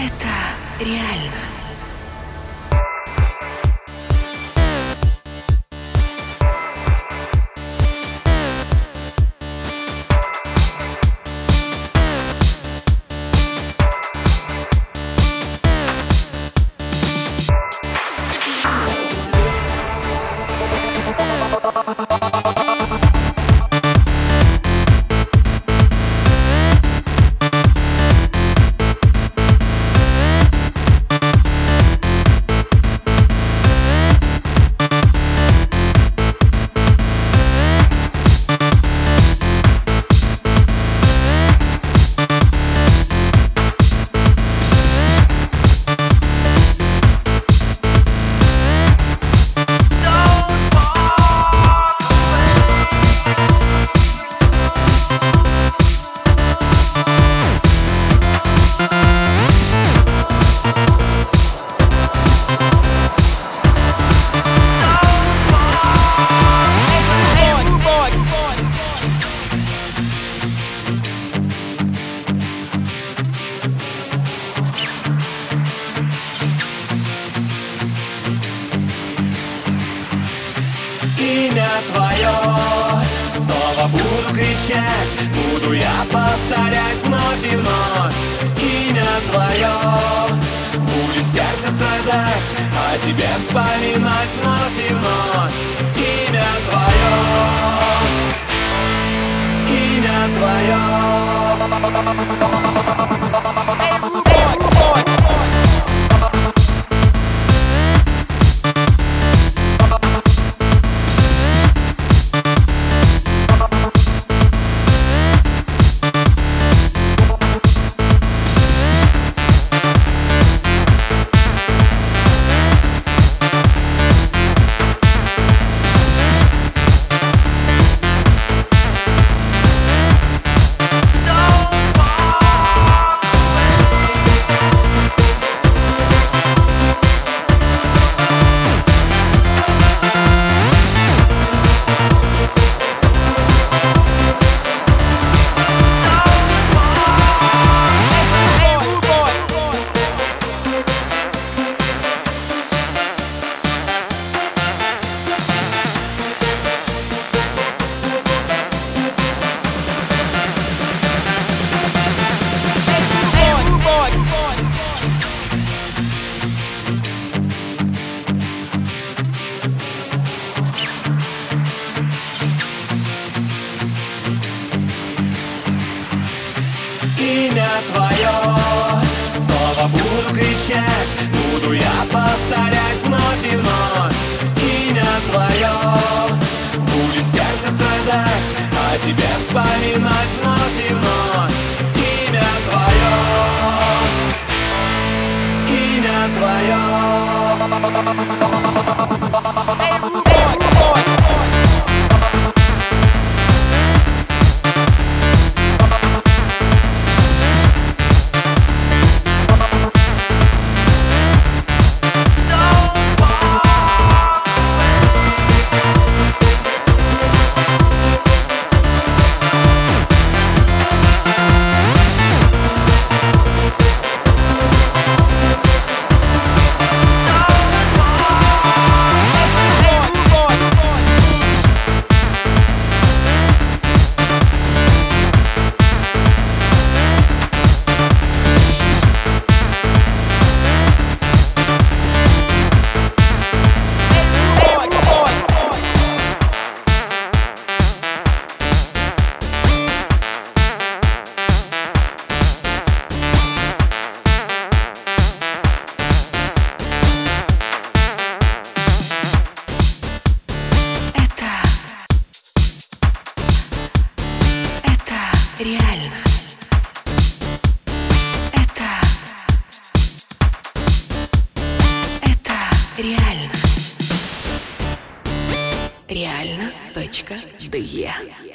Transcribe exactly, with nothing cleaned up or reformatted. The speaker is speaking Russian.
Это реально. Имя твое снова буду кричать, буду я повторять вновь и вновь. Имя твое будет сердце страдать, а тебе вспоминать вновь и вновь. Имя твое, имя твое. Имя твое снова буду кричать, буду я повторять вновь и вновь. Имя твое будет сердце страдать, а тебе вспоминать вновь и вновь. Имя твое, имя твое. Реально. Это... Это реально. Реально. Точка. Де.